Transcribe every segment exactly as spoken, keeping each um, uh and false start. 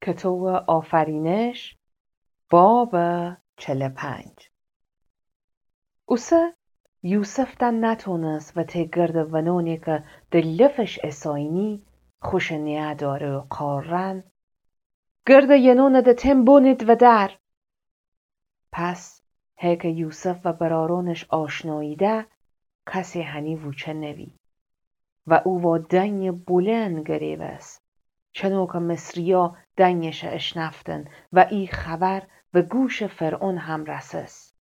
کتاب آفرینش باب چل پنج. اوسه یوسف دن نتونست و تی گرد ونونی که دلفش اساینی خوش نیه داره و قارن گرد ینون ده تم بونید و در. پس هیک یوسف و برارونش آشناییده کسی هنی وچه نوی و او و دنی بولن گریب است چنو که مصریا دنیش اشنفتن و ای خبر و گوش فرعون هم رسس.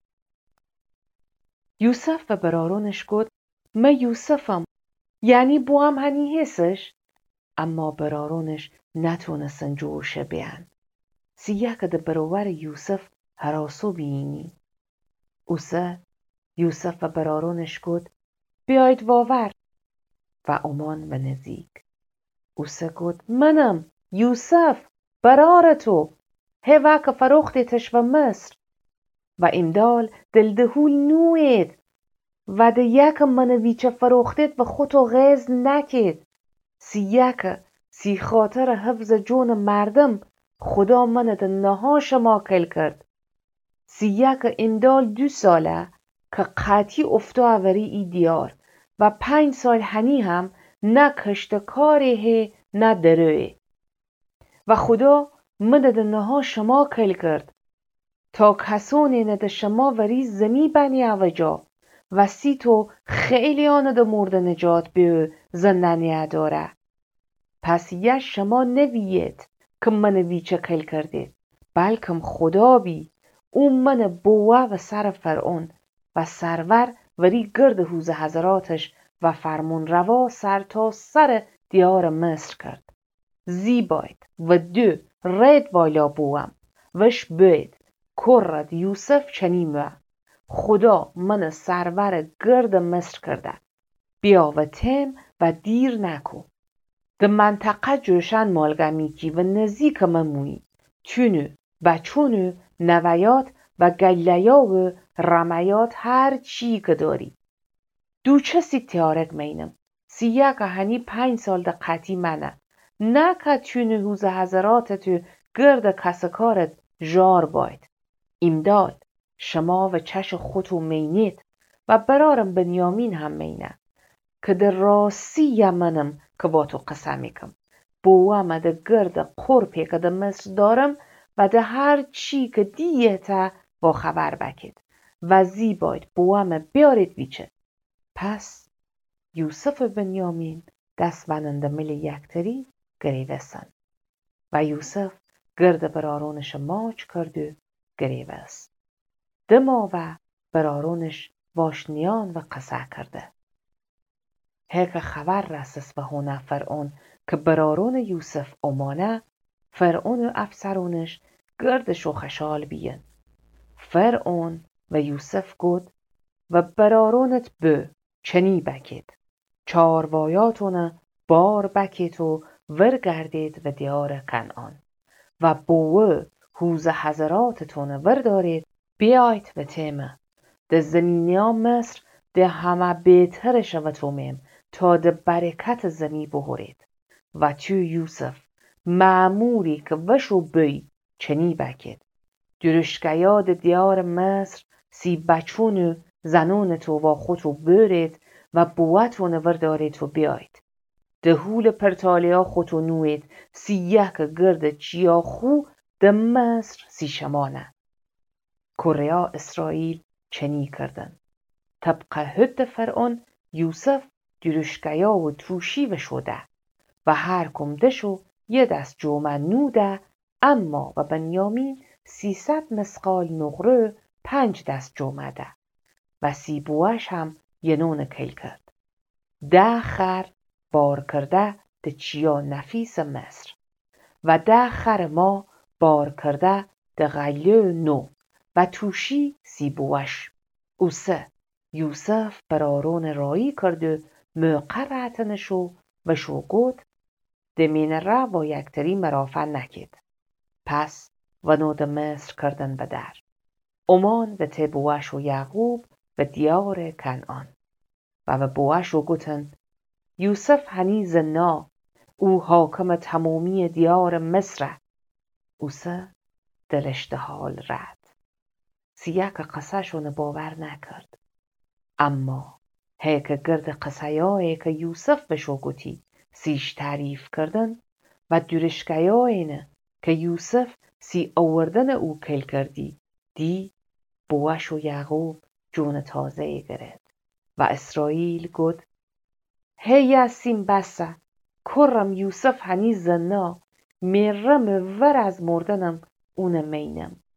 یوسف و برارونش گفت ما یوسفم یعنی بو هم هنی حسش، اما برارونش نتونستن جوشه بیان. سیه که ده برور یوسف هراسو بینی. اوسه یوسف و برارونش گفت بیاید واور و امان و نزیک. اوسه گفت منم یوسف برار تو هوا که فروختیتش و مصر و امدال دلدهول نوید و ده یک من ویچه فروختید و خودو غیز نکید سی یک سی خاطر حفظ جون مردم خدا من ده نها شما کل کرد سی یک امدال دو ساله که قطعی افتو اوری ای دیار و پنج سال هنی هم نه کشتکاری هی نه دروی و خدا من ده نها شما کل کرد تا کسانی نده شما وری زمی بنی اوجا و سی تو خیلی آنه ده مورد نجات بیو زندنیه داره. پس یه شما نویید که من ویچه کل کردید بلکم خدا بی اون من بوه و سر فرعون و سرور وری گرد حوز حضراتش و فرمون روا سر تا سر دیار مصر کرد. زیباید و دو رید والا بوام وش بید کرد یوسف چنیمه خدا من سرور گرد مصر کرده بیا و تم و دیر نکو ده منطقه جوشن مالگمی کی و نزیک مموی چونو و چونو نویات و گلیا و رمیات هر چی که داری دو چسی تیارک مینم سیه که هنی پنج سال ده قطی منه نه که چونو حوز حضرات تو گرد کسکارت جار باید امداد شما و چش خودو مینید و برارم بنیامین هم مینه که در راستی منم که با تو قسمی کم بوام ده گرد قرپی که ده مصر دارم و ده هر چی که دیتا با خبر بکید و زیباید بوام بیارید بیچه. پس یوسف و بنیامین دست بننده مل یکتری گریوستن و یوسف گرد برارونش ماچ کرد گریوست. دما و برارونش واشنیان و قصه کرده. هیک خبر رسس و هونه فرعون که برارون یوسف امانه فرعون و افسرونش گردش و خشال بیین. فرعون و یوسف گود و برارونت بو چنی بکید. چاروایاتونه بار بکید و ورگردید و دیار کنعان و بوه حوز حضراتتونه وردارید بیایید و تیمه ده زمینیا مصر ده همه بهتر شوتو میم تا ده برکت زمی بهورید و تو یوسف معموری که وشو بی چنی بکید درشگیاد دیار مصر سی بچونو زنون تو و خودتو برید و بوتون وردارید و بیایید ده هول پرتالیا خودتو نوید سی یک گرد چیا خو ده مصر سی شمانه کریا اسرائیل چنی کردن طبق حد فرعون یوسف درشگیا و توشی و شده و هر کمدشو یه دست جومه نوده اما و بنیامین سیصد مسقال نقره پنج دست جومه ده و سی بوش هم یه نون کل کرد ده خر بار کرده ده چیا نفیس مصر و ده خر ما بار کرده ده غلیه نو و توشی سی بوش. اوسه یوسف برارون رایی کرده مقرعتنشو و شو گود دمین را با یکتری مرافع نکید. پس و نود مصر کردن به در. امان و تی بوش و یعقوب و دیار کنعان. و به بوش و گوتن یوسف هنی زنا او حاکم تمامی دیار مصر اوسه دلش ده حال رد. سیه که قصه شونه باور نکرد. اما هی که گرد قصه که یوسف بشو گوتی سیش تعریف کردن و درشکه که یوسف سی آوردن او کل کردی دی بوش و یعقوب جون تازه گرد و اسرائیل گفت هی یاسین بسه کرم یوسف هنی زنا مرم ور از مردنم اون مینم